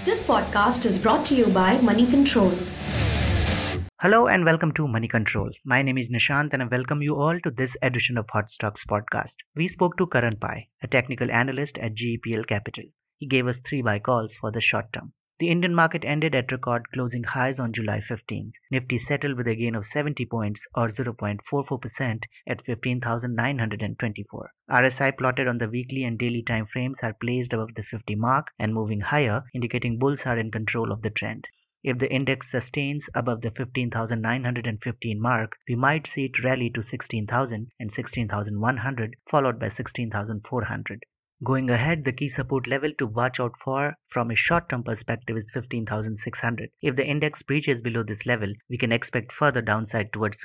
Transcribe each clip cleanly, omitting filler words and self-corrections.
This podcast is brought to you by Money Control. Hello and welcome to Money Control. My name is Nishant and I welcome you all to this edition of Hot Stocks podcast. We spoke to Karan Pai, a technical analyst at GEPL Capital. He gave us 3 buy calls for the short term. The Indian market ended at record closing highs on July 15th. Nifty settled with a gain of 70 points or 0.44% at 15,924. RSI plotted on the weekly and daily time frames are placed above the 50 mark and moving higher, indicating bulls are in control of the trend. If the index sustains above the 15,915 mark, we might see it rally to 16,000 and 16,100, followed by 16,400. Going ahead, the key support level to watch out for from a short-term perspective is 15,600. If the index breaches below this level, we can expect further downside towards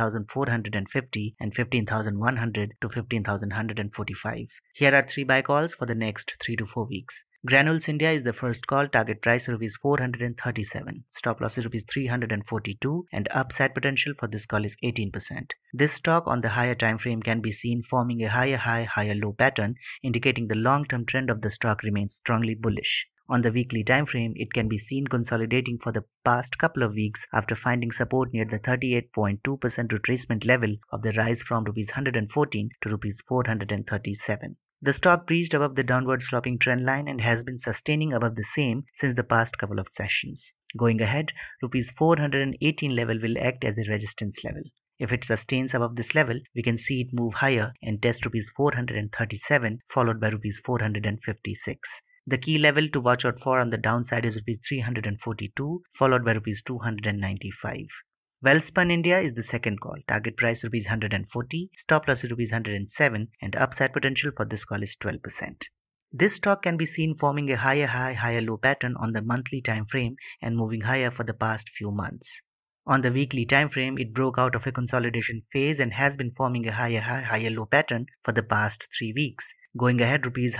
15,450 and 15,100 to 15,145. Here are 3 buy calls for the next 3 to 4 weeks. Granules India is the first call, target price Rs 437, stop loss is Rs 342 and upside potential for this call is 18%. This stock on the higher time frame can be seen forming a higher high, higher low pattern, indicating the long-term trend of the stock remains strongly bullish. On the weekly time frame, it can be seen consolidating for the past couple of weeks after finding support near the 38.2% retracement level of the rise from Rs 114 to Rs 437. The stock breached above the downward sloping trend line and has been sustaining above the same since the past couple of sessions. Going ahead, Rs 418 level will act as a resistance level. If it sustains above this level, we can see it move higher and test Rs 437 followed by Rs 456. The key level to watch out for on the downside is Rs 342 followed by Rs 295. Welspun India is the second call. Target price Rs 140, stop loss Rs 107 and upside potential for this call is 12%. This stock can be seen forming a higher high, higher low pattern on the monthly time frame and moving higher for the past few months. On the weekly time frame, it broke out of a consolidation phase and has been forming a higher high, higher low pattern for the past 3 weeks. Going ahead, Rs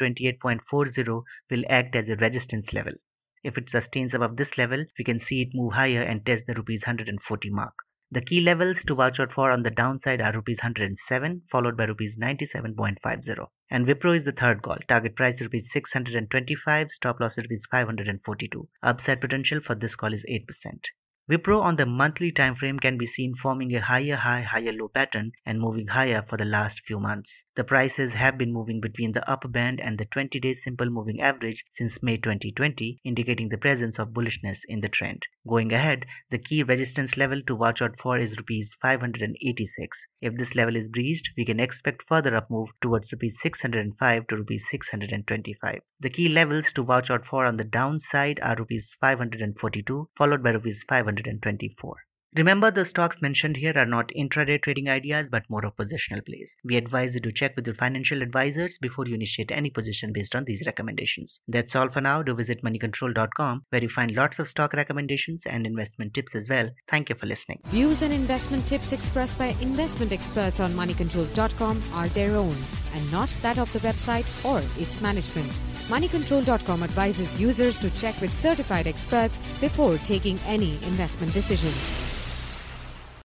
128.40 will act as a resistance level. If it sustains above this level, we can see it move higher and test the Rs 140 mark. The key levels to watch out for on the downside are Rs 107 followed by Rs 97.50. And Wipro is the third call. Target price Rs 625, stop loss Rs 542. Upside potential for this call is 8%. Wipro on the monthly time frame can be seen forming a higher high, higher low pattern and moving higher for the last few months. The prices have been moving between the upper band and the 20-day simple moving average since May 2020, indicating the presence of bullishness in the trend. Going ahead, the key resistance level to watch out for is Rs 586. If this level is breached, we can expect further up move towards Rs 605 to Rs 625. The key levels to watch out for on the downside are Rs 542 followed by Rs 524. Remember, the stocks mentioned here are not intraday trading ideas but more of positional plays. We advise you to check with your financial advisors before you initiate any position based on these recommendations. That's all for now. Do visit moneycontrol.com where you find lots of stock recommendations and investment tips as well. Thank you for listening. Views and investment tips expressed by investment experts on moneycontrol.com are their own and not that of the website or its management. Moneycontrol.com advises users to check with certified experts before taking any investment decisions.